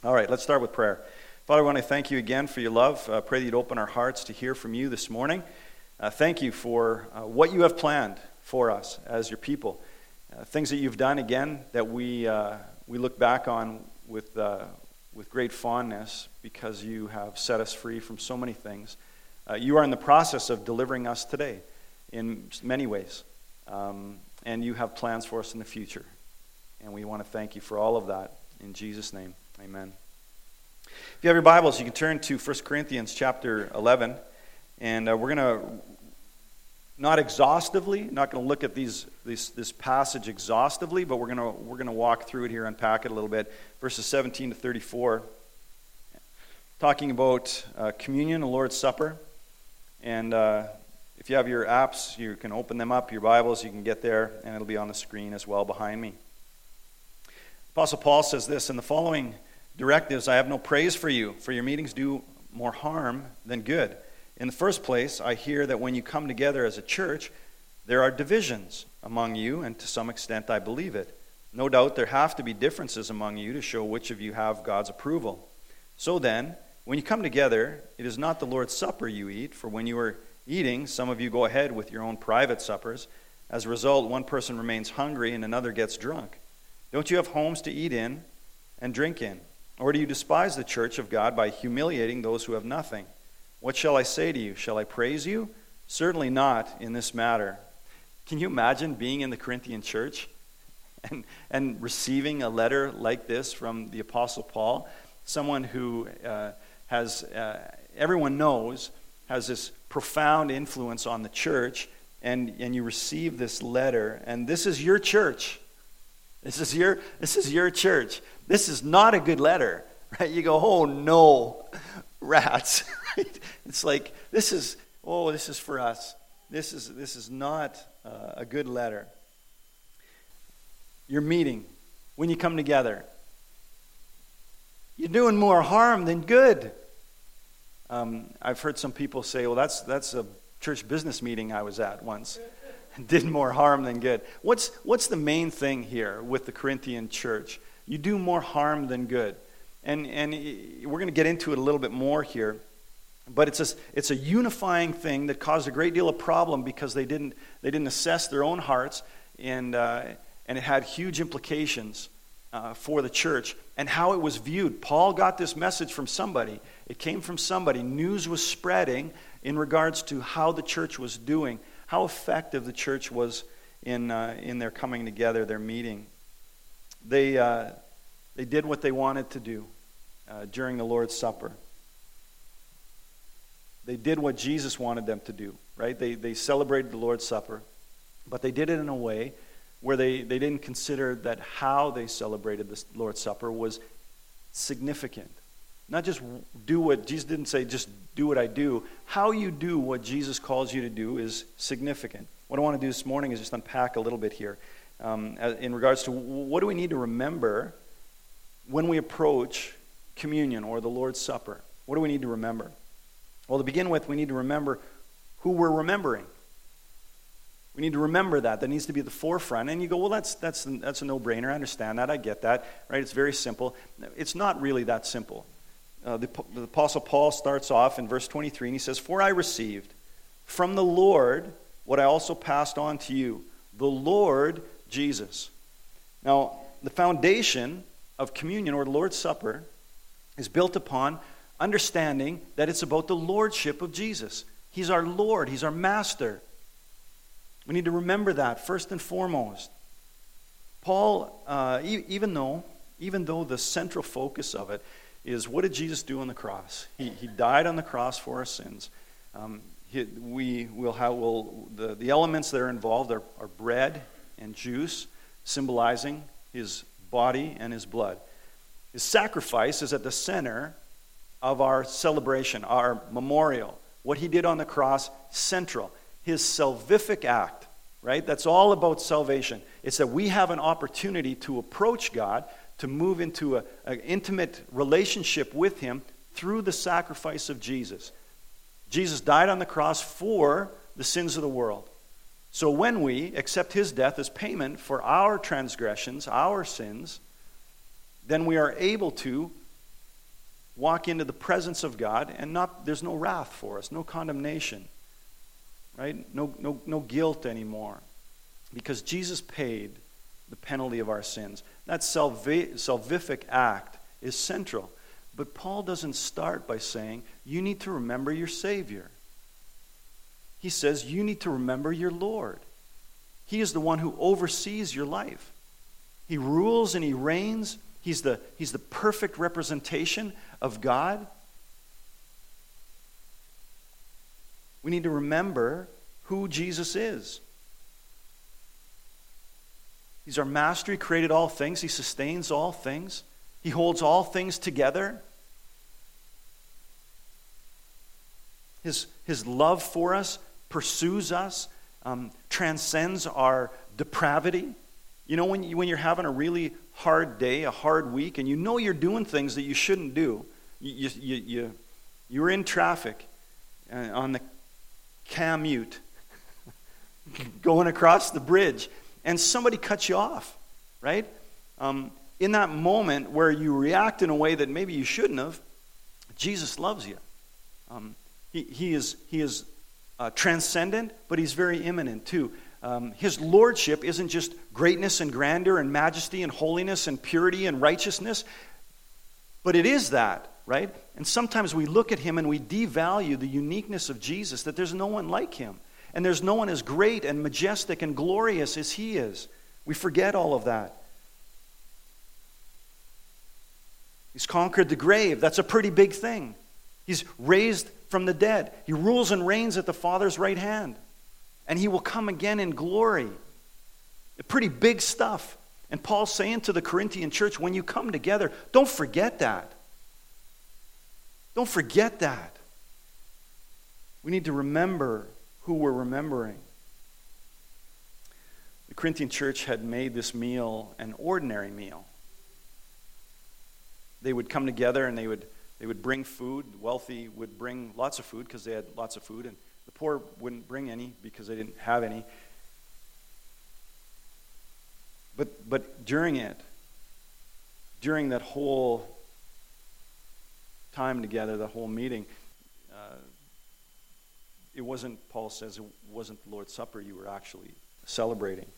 All right, let's start with prayer. Father, I want to thank you again for your love. Pray that you'd open our hearts to hear from you this morning. Thank you for what you have planned for us as your people. Things that you've done, again, that we look back on with great fondness because you have set us free from so many things. You are in the process of delivering us today in many ways. And you have plans for us in the future. And we want to thank you for all of that. In Jesus' name, amen. If you have your Bibles, you can turn to 1 Corinthians chapter 11. And we're going to, not going to look at this passage exhaustively, but we're going to walk through it here, unpack it a little bit. Verses 17 to 34, talking about communion, the Lord's Supper. And if you have your apps, you can open them up, your Bibles, you can get there, and it'll be on the screen as well behind me. Apostle Paul says this, "In the following directives, I have no praise for you, for your meetings do more harm than good. In the first place, I hear that when you come together as a church, there are divisions among you, and to some extent I believe it. No doubt there have to be differences among you to show which of you have God's approval. So then, when you come together, it is not the Lord's Supper you eat, for when you are eating, some of you go ahead with your own private suppers. As a result, one person remains hungry and another gets drunk. Don't you have homes to eat in and drink in? Or do you despise the church of God by humiliating those who have nothing? What shall I say to you? Shall I praise you? Certainly not in this matter." Can you imagine being in the Corinthian church and receiving a letter like this from the Apostle Paul? Someone who everyone knows, has this profound influence on the church, and you receive this letter, and this is your church. This is your church. This is not a good letter, right? You go, oh no, rats. Right? It's like this is for us. This is not a good letter. Your meeting, when you come together, you're doing more harm than good. I've heard some people say, well, that's a church business meeting I was at once. Did more harm than good. What's the main thing here with the Corinthian church? You do more harm than good. And we're going to get into it a little bit more here. But it's a unifying thing that caused a great deal of problem because they didn't assess their own hearts, and it had huge implications for the church and how it was viewed. Paul got this message from somebody. It came from somebody. News was spreading in regards to how the church was doing, how effective the church was in their coming together, their meeting. They did what they wanted to do during the Lord's Supper. They did what Jesus wanted them to do, right? They celebrated the Lord's Supper, but they did it in a way where they didn't consider that how they celebrated the Lord's Supper was significant. Not just do what, Jesus didn't say just do what I do. How you do what Jesus calls you to do is significant. What I want to do this morning is just unpack a little bit here in regards to what do we need to remember when we approach communion or the Lord's Supper. What do we need to remember? Well, to begin with, we need to remember who we're remembering. We need to remember that. That needs to be at the forefront. And you go, well, that's a no-brainer. I understand that. I get that. Right? It's very simple. It's not really that simple. The Apostle Paul starts off in verse 23, and he says, "For I received from the Lord what I also passed on to you, the Lord Jesus." Now, the foundation of communion or the Lord's Supper is built upon understanding that it's about the lordship of Jesus. He's our Lord. He's our master. We need to remember that first and foremost. Paul, even though the central focus of it is what did Jesus do on the cross? He died on the cross for our sins. The elements that are involved are bread and juice, symbolizing his body and his blood. His sacrifice is at the center of our celebration, our memorial. What he did on the cross, central. His salvific act, right? That's all about salvation. It's that we have an opportunity to approach God, to move into an intimate relationship with him through the sacrifice of Jesus. Jesus died on the cross for the sins of the world. So when we accept his death as payment for our transgressions, our sins, then we are able to walk into the presence of God, and there's no wrath for us, no condemnation, right? No guilt anymore, because Jesus paid the penalty of our sins. That salvific act is central. But Paul doesn't start by saying, you need to remember your Savior. He says, you need to remember your Lord. He is the one who oversees your life. He rules and he reigns. He's the perfect representation of God. We need to remember who Jesus is. He's our master. He created all things. He sustains all things. He holds all things together. His love for us pursues us, transcends our depravity. You know, when you're having a really hard day, a hard week, and you know you're doing things that you shouldn't do. You're in traffic on the commute going across the bridge, and somebody cuts you off, right? In that moment where you react in a way that maybe you shouldn't have, Jesus loves you. He is transcendent, but he's very immanent too. His lordship isn't just greatness and grandeur and majesty and holiness and purity and righteousness, but it is that, right? And sometimes we look at him and we devalue the uniqueness of Jesus, that there's no one like him. And there's no one as great and majestic and glorious as he is. We forget all of that. He's conquered the grave. That's a pretty big thing. He's raised from the dead. He rules and reigns at the Father's right hand. And he will come again in glory. Pretty big stuff. And Paul's saying to the Corinthian church, when you come together, don't forget that. Don't forget that. We need to remember who we're remembering. The Corinthian church had made this meal an ordinary meal. They would come together and they would bring food. The wealthy would bring lots of food because they had lots of food, and the poor wouldn't bring any because they didn't have any. But during that whole time together, the whole meeting, it wasn't, Paul says, it wasn't the Lord's Supper you were actually celebrating.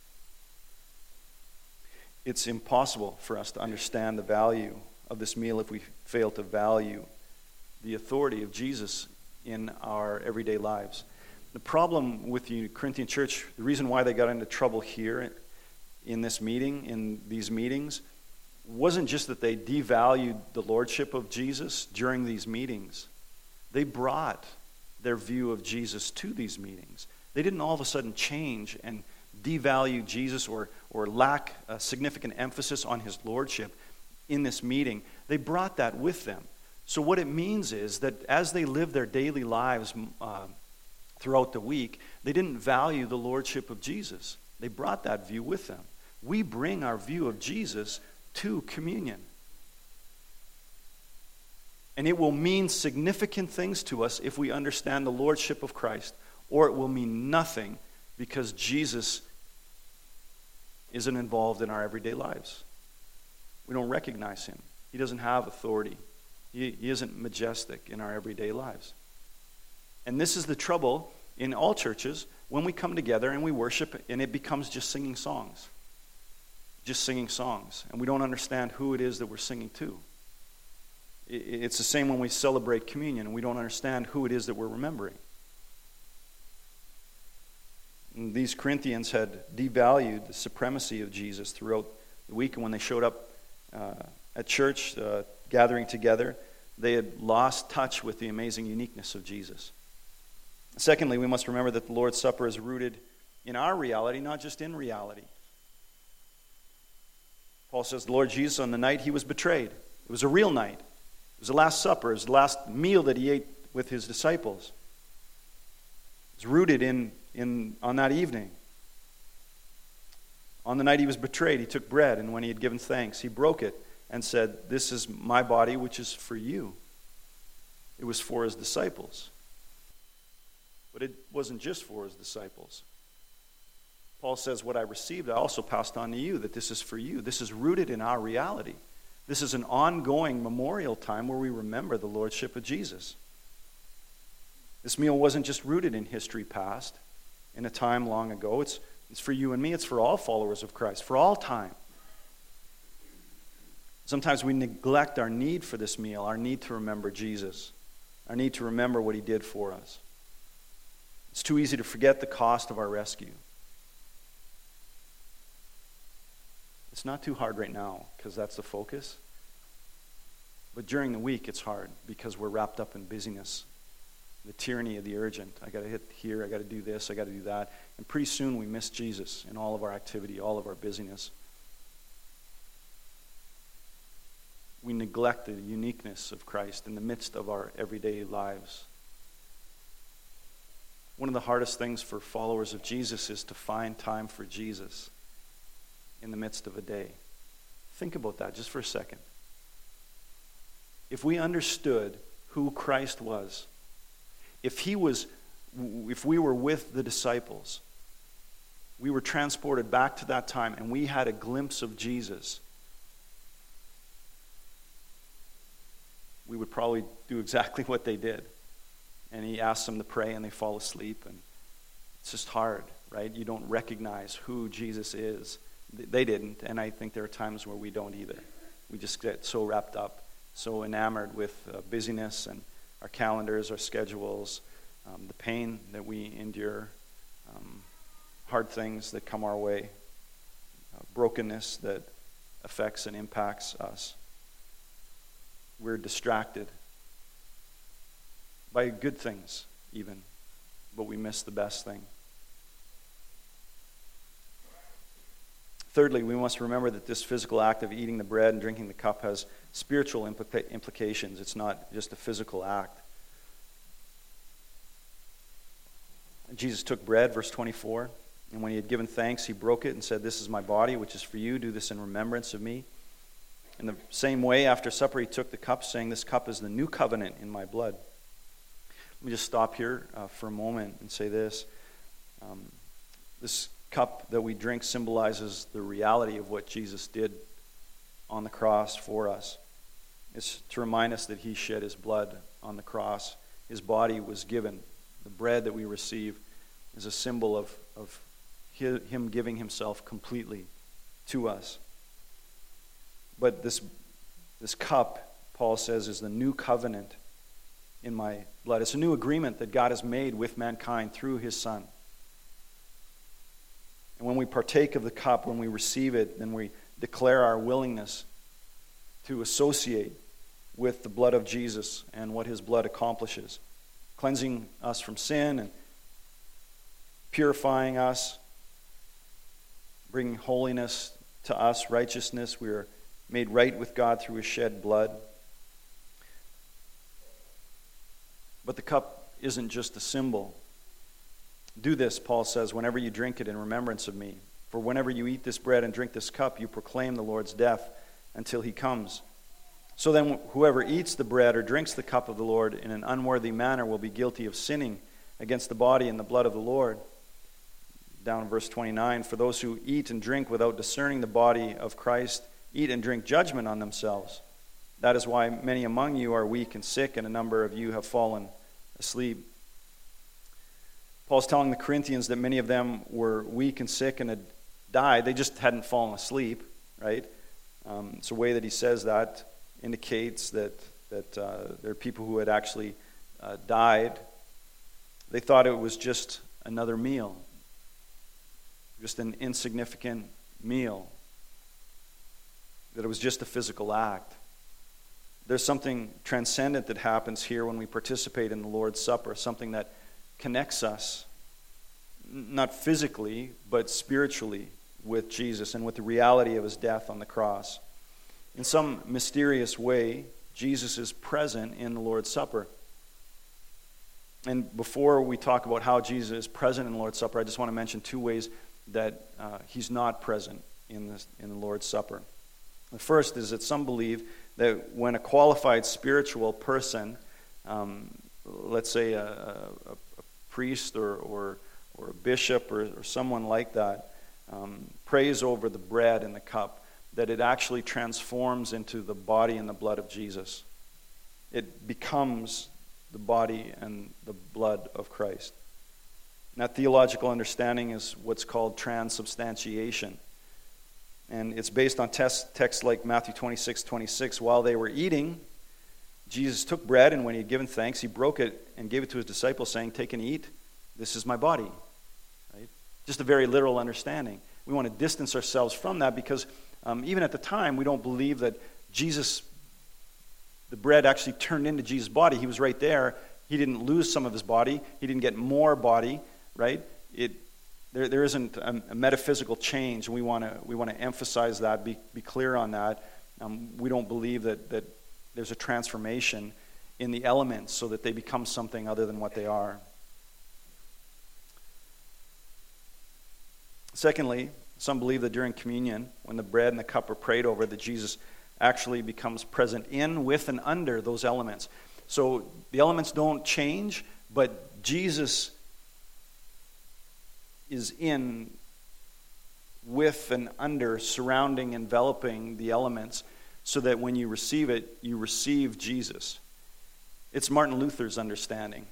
It's impossible for us to understand the value of this meal if we fail to value the authority of Jesus in our everyday lives. The problem with the Corinthian church, the reason why they got into trouble here in this meeting, in these meetings, wasn't just that they devalued the lordship of Jesus during these meetings. They brought their view of Jesus to these meetings. They didn't all of a sudden change and devalue Jesus or lack a significant emphasis on his lordship in this meeting. They brought that with them. So what it means is that as they lived their daily lives throughout the week, they didn't value the lordship of Jesus. They brought that view with them. We bring our view of Jesus to communion. And it will mean significant things to us if we understand the lordship of Christ, or it will mean nothing because Jesus isn't involved in our everyday lives. We don't recognize him. He doesn't have authority. He isn't majestic in our everyday lives. And this is the trouble in all churches when we come together and we worship and it becomes just singing songs. Just singing songs. And we don't understand who it is that we're singing to. It's the same when we celebrate communion and we don't understand who it is that we're remembering. And these Corinthians had devalued the supremacy of Jesus throughout the week, and when they showed up at church, gathering together, they had lost touch with the amazing uniqueness of Jesus. Secondly, we must remember that the Lord's Supper is rooted in our reality, not just in reality. Paul says the Lord Jesus, on the night he was betrayed, it was a real night. It was the Last Supper. It was the last meal that he ate with his disciples. It's rooted on that evening. On the night he was betrayed, he took bread, and when he had given thanks, he broke it and said, "This is my body, which is for you." It was for his disciples. But it wasn't just for his disciples. Paul says, what I received, I also passed on to you, that this is for you. This is rooted in our reality. This is an ongoing memorial time where we remember the lordship of Jesus. This meal wasn't just rooted in history past, in a time long ago. It's for you and me. It's for all followers of Christ, for all time. Sometimes we neglect our need for this meal, our need to remember Jesus, our need to remember what he did for us. It's too easy to forget the cost of our rescue. It's not too hard right now because that's the focus. But during the week, it's hard because we're wrapped up in busyness, the tyranny of the urgent. I got to hit here, I got to do this, I got to do that. And pretty soon we miss Jesus in all of our activity, all of our busyness. We neglect the uniqueness of Christ in the midst of our everyday lives. One of the hardest things for followers of Jesus is to find time for Jesus in the midst of a day. Think about that just for a second. If we understood who Christ was, if we were with the disciples, we were transported back to that time and we had a glimpse of Jesus, we would probably do exactly what they did. And he asks them to pray and they fall asleep, and it's just hard, right? You don't recognize who Jesus is. They didn't, and I think there are times where we don't either. We just get so wrapped up, so enamored with busyness and our calendars, our schedules, the pain that we endure, hard things that come our way, brokenness that affects and impacts us. We're distracted by good things even, but we miss the best thing. Thirdly, we must remember that this physical act of eating the bread and drinking the cup has spiritual implications. It's not just a physical act. Jesus took bread, verse 24, and when he had given thanks, he broke it and said, "This is my body, which is for you. Do this in remembrance of me." In the same way, after supper, he took the cup, saying, "This cup is the new covenant in my blood." Let me just stop here for a moment and say this. This cup that we drink symbolizes the reality of what Jesus did on the cross for us. It's to remind us that he shed his blood on the cross. His body was given. The bread that we receive is a symbol of him giving himself completely to us. But this cup, Paul says, is the new covenant in my blood. It's a new agreement that God has made with mankind through his Son. And when we partake of the cup, when we receive it, then we declare our willingness to associate with the blood of Jesus and what his blood accomplishes, cleansing us from sin and purifying us, bringing holiness to us, righteousness. We are made right with God through his shed blood. But the cup isn't just a symbol. Do this, Paul says, whenever you drink it in remembrance of me. For whenever you eat this bread and drink this cup, you proclaim the Lord's death until he comes. So then whoever eats the bread or drinks the cup of the Lord in an unworthy manner will be guilty of sinning against the body and the blood of the Lord. Down in verse 29, for those who eat and drink without discerning the body of Christ eat and drink judgment on themselves. That is why many among you are weak and sick, and a number of you have fallen asleep. Paul's telling the Corinthians that many of them were weak and sick and had died. They just hadn't fallen asleep, right? It's a way that he says that indicates that there are people who had actually died. They thought it was just another meal, just an insignificant meal, that it was just a physical act. There's something transcendent that happens here when we participate in the Lord's Supper, something that connects us, not physically, but spiritually with Jesus and with the reality of his death on the cross. In some mysterious way, Jesus is present in the Lord's Supper. And before we talk about how Jesus is present in the Lord's Supper, I just want to mention two ways that he's not present in the Lord's Supper. The first is that some believe that when a qualified spiritual person, let's say a priest or a bishop or someone like that, prays over the bread and the cup, that it actually transforms into the body and the blood of Jesus. It becomes the body and the blood of Christ. And that theological understanding is what's called transubstantiation. And it's based on texts like Matthew 26:26. While they were eating, Jesus took bread, and when he had given thanks, he broke it and gave it to his disciples, saying, "Take and eat. This is my body." Right? Just a very literal understanding. We want to distance ourselves from that because even at the time, we don't believe that Jesus, the bread actually turned into Jesus' body. He was right there. He didn't lose some of his body. He didn't get more body, right? There isn't a metaphysical change. We want to emphasize that, be clear on that. We don't believe that there's a transformation in the elements so that they become something other than what they are. Secondly, some believe that during communion, when the bread and the cup are prayed over, that Jesus actually becomes present in, with, and under those elements. So the elements don't change, but Jesus is in, with, and under, surrounding, enveloping the elements, so that when you receive it, you receive Jesus. It's Martin Luther's understanding.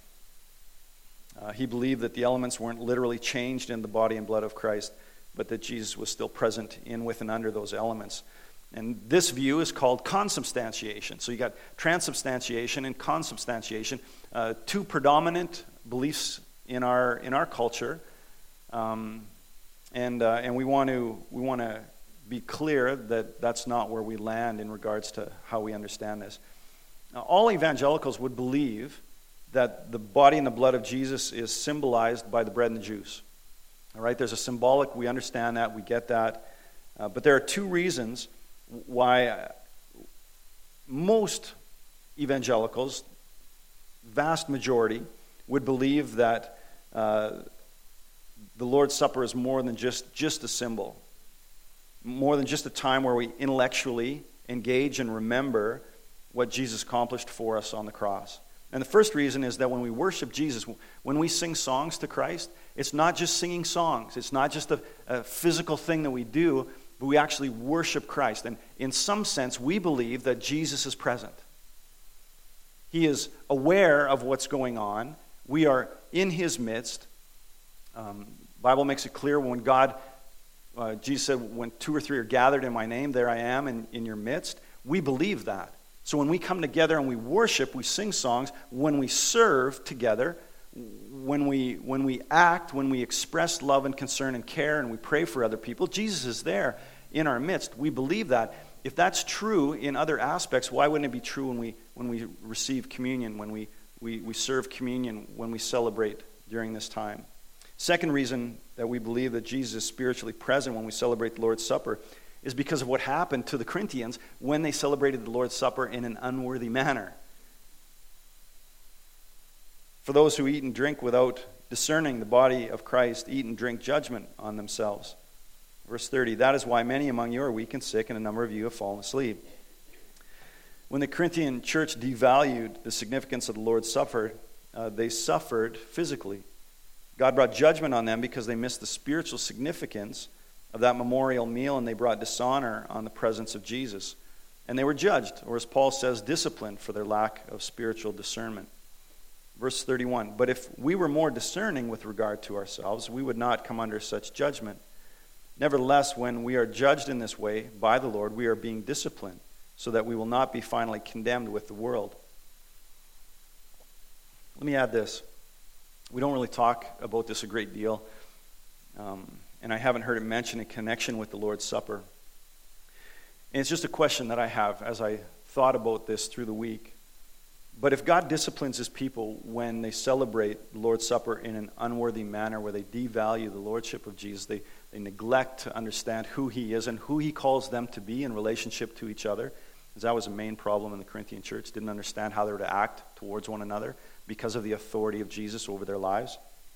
He believed that the elements weren't literally changed in the body and blood of Christ, but that Jesus was still present in, with, and under those elements. And this view is called consubstantiation. So you got transubstantiation and consubstantiation, two predominant beliefs in our culture, and we want to be clear that that's not where we land in regards to how we understand this. Now, all evangelicals would believe that the body and the blood of Jesus is symbolized by the bread and the juice. All right, there's a symbolic, we understand that, we get that. But there are two reasons why most evangelicals, vast majority, would believe that the Lord's Supper is more than just a symbol, more than just a time where we intellectually engage and remember what Jesus accomplished for us on the cross. And the first reason is that when we worship Jesus, when we sing songs to Christ, it's not just singing songs. It's not just a physical thing that we do, but we actually worship Christ. And in some sense, we believe that Jesus is present. He is aware of what's going on. We are in his midst. The Bible makes it clear when God, Jesus said, when 2 or 3 are gathered in my name, there I am in your midst. We believe that. So when we come together and we worship, we sing songs, when we serve together, when we act, when we express love and concern and care and we pray for other people, Jesus is there in our midst. We believe that. If that's true in other aspects, why wouldn't it be true when we receive communion, when we serve communion, when we celebrate during this time? Second reason that we believe that Jesus is spiritually present when we celebrate the Lord's Supper is because of what happened to the Corinthians when they celebrated the Lord's Supper in an unworthy manner. For those who eat and drink without discerning the body of Christ, eat and drink judgment on themselves. Verse 30, that is why many among you are weak and sick, and a number of you have fallen asleep. When the Corinthian church devalued the significance of the Lord's Supper, they suffered physically. God brought judgment on them because they missed the spiritual significance of that memorial meal, and they brought dishonor on the presence of Jesus. And they were judged, or as Paul says, disciplined for their lack of spiritual discernment. Verse 31, but if we were more discerning with regard to ourselves, we would not come under such judgment. Nevertheless, when we are judged in this way by the Lord, we are being disciplined, so that we will not be finally condemned with the world. Let me add this. We don't really talk about this a great deal, and I haven't heard it mentioned in connection with the Lord's Supper. And it's just a question that I have as I thought about this through the week. But if God disciplines his people when they celebrate the Lord's Supper in an unworthy manner, where they devalue the lordship of Jesus, they neglect to understand who he is and who he calls them to be in relationship to each other, because that was a main problem in the Corinthian church, didn't understand how they were to act towards one another because of the authority of Jesus over their lives.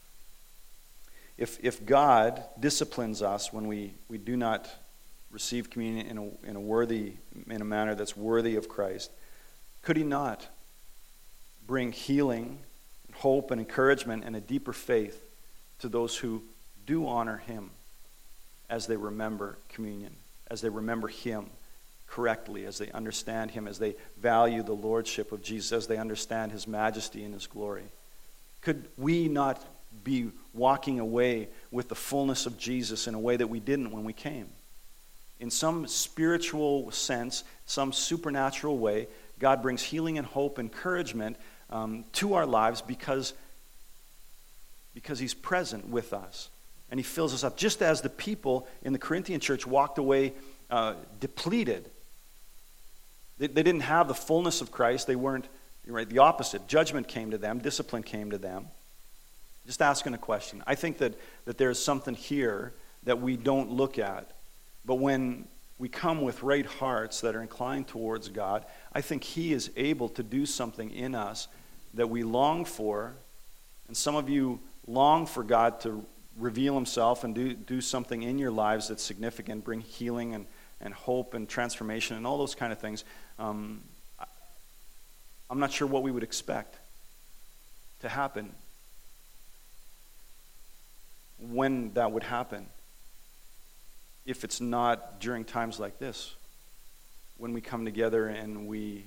If God disciplines us when we do not receive communion in a manner that's worthy of Christ, could he not bring healing, hope, and encouragement and a deeper faith to those who do honor him as they remember communion? as they remember him correctly, as they understand him, as they value the lordship of Jesus, as they understand his majesty and his glory? Could we not be walking away with the fullness of Jesus in a way that we didn't when we came? In some spiritual sense, some supernatural way, God brings healing and hope, encouragement to our lives because he's present with us. And he fills us up. Just as the people in the Corinthian church walked away depleted. They didn't have the fullness of Christ. They weren't, right, the opposite. Judgment came to them. Discipline came to them. Just asking a question. I think that there's something here that we don't look at. But when we come with right hearts that are inclined towards God, I think he is able to do something in us that we long for. And some of you long for God to reveal himself and do something in your lives that's significant, bring healing and hope and transformation and all those kind of things. I'm not sure what we would expect to happen, when that would happen, if it's not during times like this, when we come together and we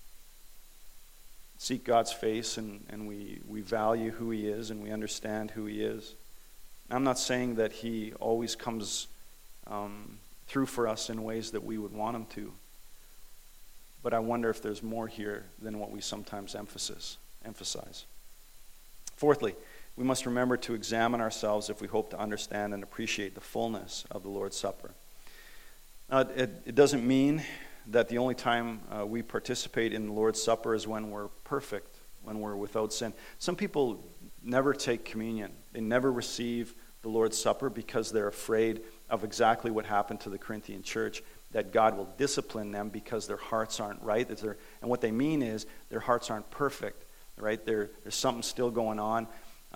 seek God's face and we value who he is and we understand who he is. I'm not saying that he always comes through for us in ways that we would want him to, but I wonder if there's more here than what we sometimes emphasize. Fourthly, we must remember to examine ourselves if we hope to understand and appreciate the fullness of the Lord's Supper. It doesn't mean that the only time we participate in the Lord's Supper is when we're perfect, when we're without sin. Some people never take communion. They never receive the Lord's Supper because they're afraid of exactly what happened to the Corinthian church, that God will discipline them because their hearts aren't right. And what they mean is their hearts aren't perfect, right? There's something still going on.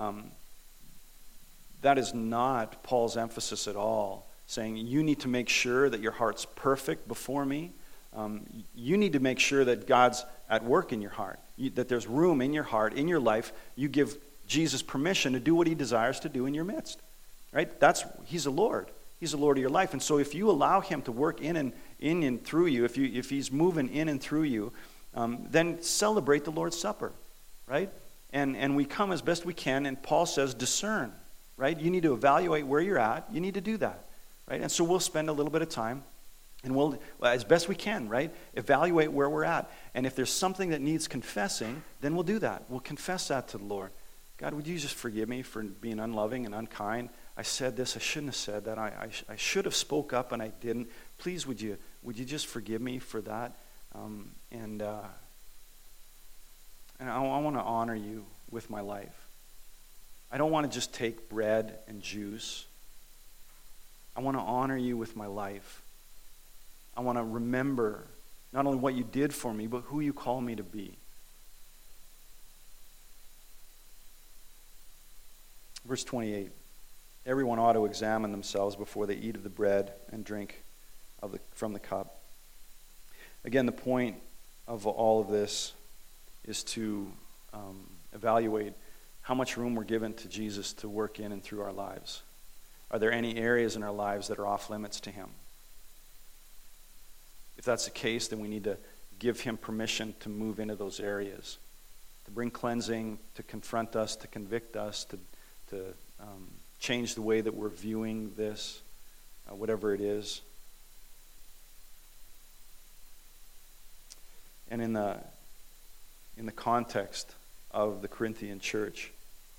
That is not Paul's emphasis at all, saying you need to make sure that your heart's perfect before me. You need to make sure that God's at work in your heart, that there's room in your heart, in your life. You give Jesus permission to do what he desires to do in your midst, right? He's a Lord. He's the Lord of your life. And so if you allow him to work in and through you, if he's moving in and through you, then celebrate the Lord's Supper, right? And we come as best we can, and Paul says discern, right? You need to evaluate where you're at. You need to do that, right? And so we'll spend a little bit of time, and we'll, as best we can, right, evaluate where we're at. And if there's something that needs confessing, then we'll do that. We'll confess that to the Lord. God, would you just forgive me for being unloving and unkind? I said this, I shouldn't have said that. I should have spoke up and I didn't. Please, would you just forgive me for that? And I want to honor you with my life. I don't want to just take bread and juice. I want to honor you with my life. I want to remember not only what you did for me, but who you call me to be. Verse 28. Everyone ought to examine themselves before they eat of the bread and drink from the cup. Again, the point of all of this is to evaluate how much room we're given to Jesus to work in and through our lives. Are there any areas in our lives that are off limits to him? If that's the case, then we need to give him permission to move into those areas, to bring cleansing, to confront us, to convict us, to change the way that we're viewing this, whatever it is. And in the context of the Corinthian church,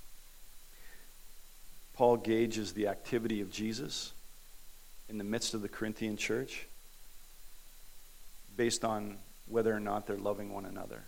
Paul gauges the activity of Jesus in the midst of the Corinthian church based on whether or not they're loving one another.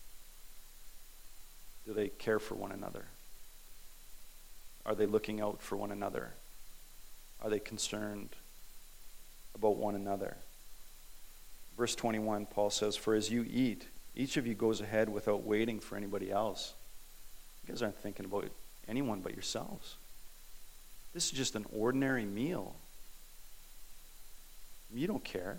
Do they care for one another? Are they looking out for one another? Are they concerned about one another? Verse 21, Paul says, "For as you eat, each of you goes ahead without waiting for anybody else." You guys aren't thinking about anyone but yourselves. This is just an ordinary meal. You don't care.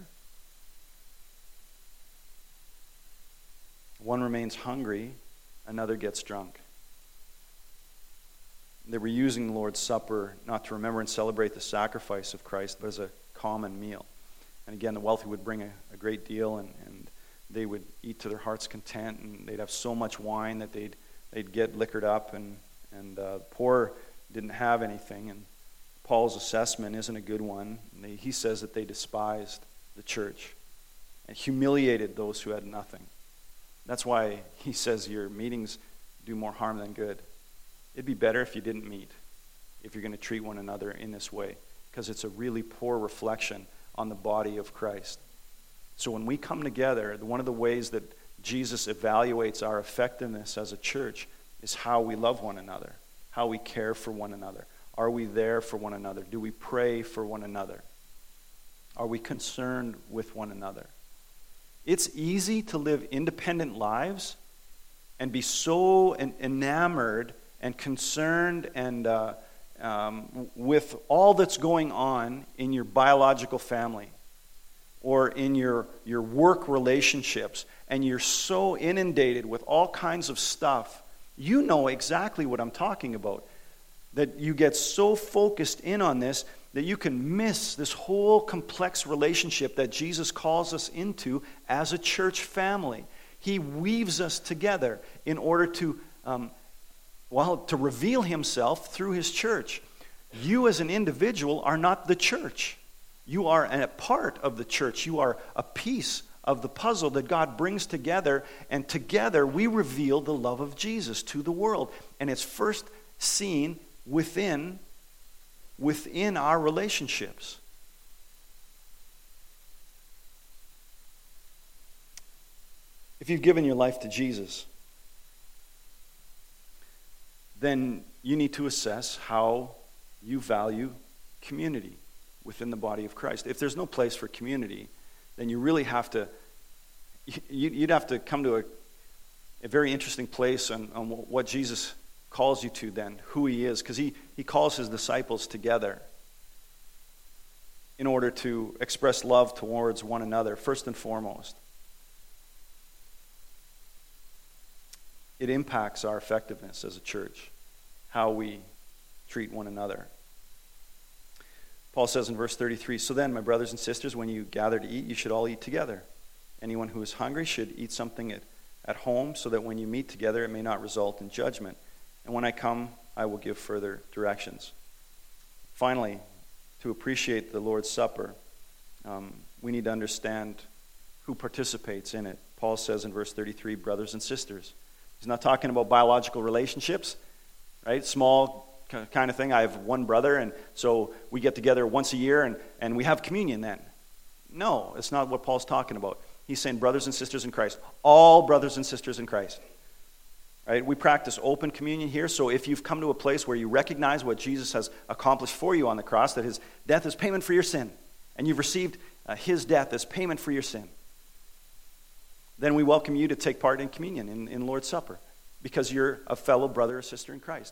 One remains hungry, another gets drunk. They were using the Lord's Supper not to remember and celebrate the sacrifice of Christ, but as a common meal. And again, the wealthy would bring a great deal, and they would eat to their heart's content, and they'd have so much wine that they'd get liquored up, and the poor didn't have anything. And Paul's assessment isn't a good one. He says that they despised the church and humiliated those who had nothing. That's why he says your meetings do more harm than good. It'd be better if you didn't meet, if you're going to treat one another in this way, because it's a really poor reflection on the body of Christ. So when we come together, one of the ways that Jesus evaluates our effectiveness as a church is how we love one another, how we care for one another. Are we there for one another? Do we pray for one another? Are we concerned with one another? It's easy to live independent lives and be so enamored and concerned and with all that's going on in your biological family or in your work relationships, and you're so inundated with all kinds of stuff. You know exactly what I'm talking about. That you get so focused in on this that you can miss this whole complex relationship that Jesus calls us into as a church family. He weaves us together in order to reveal himself through his church. You as an individual are not the church. You are a part of the church. You are a piece of the puzzle that God brings together, and together we reveal the love of Jesus to the world. And it's first seen within our relationships. If you've given your life to Jesus, then you need to assess how you value community within the body of Christ. If there's no place for community, then you really have to, you'd have to come to a very interesting place on what Jesus calls you to then, who he is, because he calls his disciples together in order to express love towards one another, first and foremost. It impacts our effectiveness as a church, how we treat one another. Paul says in verse 33, "So then, my brothers and sisters, when you gather to eat, you should all eat together. Anyone who is hungry should eat something at home, so that when you meet together, it may not result in judgment. And when I come, I will give further directions." Finally, to appreciate the Lord's Supper, we need to understand who participates in it. Paul says in verse 33, brothers and sisters. He's not talking about biological relationships, right? Small kind of thing. I have one brother, and so we get together once a year, and we have communion then. No, it's not what Paul's talking about. He's saying brothers and sisters in Christ. All brothers and sisters in Christ. Right? We practice open communion here, so if you've come to a place where you recognize what Jesus has accomplished for you on the cross, that his death is payment for your sin, and you've received his death as payment for your sin, then we welcome you to take part in communion, in Lord's Supper, because you're a fellow brother or sister in Christ.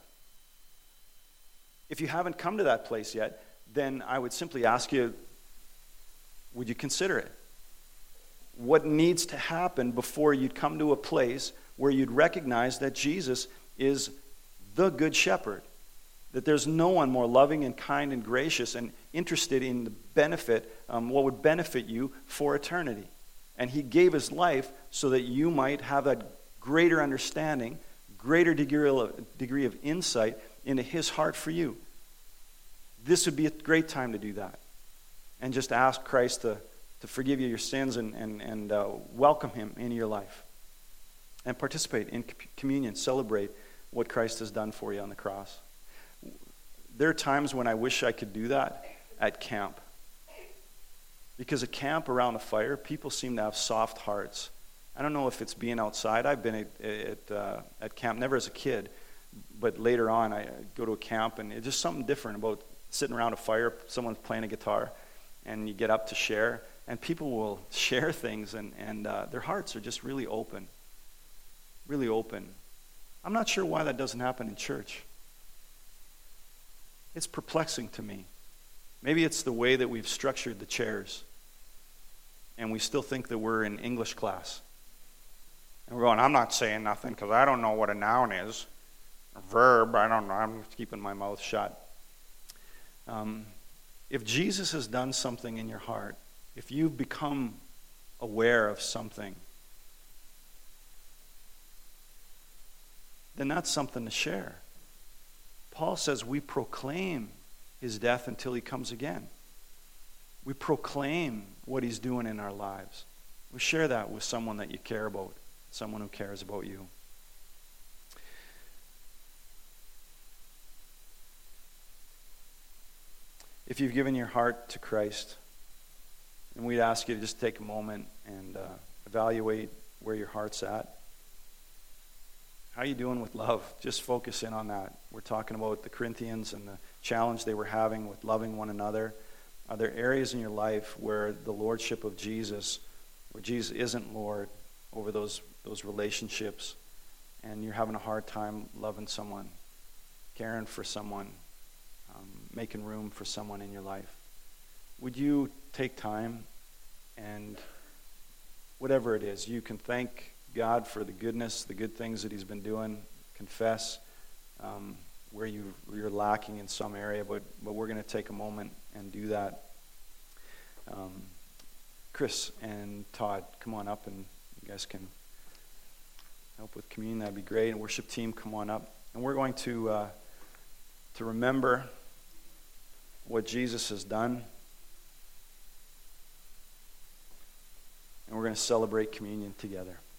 If you haven't come to that place yet, then I would simply ask you, would you consider it? What needs to happen before you'd come to a place where you'd recognize that Jesus is the Good Shepherd, that there's no one more loving and kind and gracious and interested in the benefit, what would benefit you for eternity. And he gave his life so that you might have a greater understanding, greater degree of insight into his heart for you. This would be a great time to do that. And just ask Christ to forgive you your sins and welcome him into your life. And participate in communion. Celebrate what Christ has done for you on the cross. There are times when I wish I could do that at camp. Because at camp around a fire, people seem to have soft hearts. I don't know if it's being outside. I've been at camp, never as a kid, but later on I go to a camp, and it's just something different about sitting around a fire, someone's playing a guitar, and you get up to share, and people will share things, and their hearts are just really open. Really open. I'm not sure why that doesn't happen in church. It's perplexing to me. Maybe it's the way that we've structured the chairs, and we still think that we're in English class. And we're going, I'm not saying nothing because I don't know what a noun is. A verb, I don't know. I'm keeping my mouth shut. If Jesus has done something in your heart, if you've become aware of something, then that's something to share. Paul says we proclaim his death until he comes again. We proclaim what he's doing in our lives. We share that with someone that you care about, someone who cares about you. If you've given your heart to Christ, and we'd ask you to just take a moment and evaluate where your heart's at. How are you doing with love? Just focus in on that. We're talking about the Corinthians and the challenge they were having with loving one another. Are there areas in your life where the lordship of Jesus, where Jesus isn't Lord over those relationships, and you're having a hard time loving someone, caring for someone, making room for someone in your life? Would you take time and whatever it is, you can thank God for the goodness, the good things that he's been doing, confess where you're lacking in some area, but we're going to take a moment and do that. Chris and Todd, come on up, and you guys can help with communion. That'd be great. And worship team, come on up. And we're going to remember what Jesus has done, and we're going to celebrate communion together.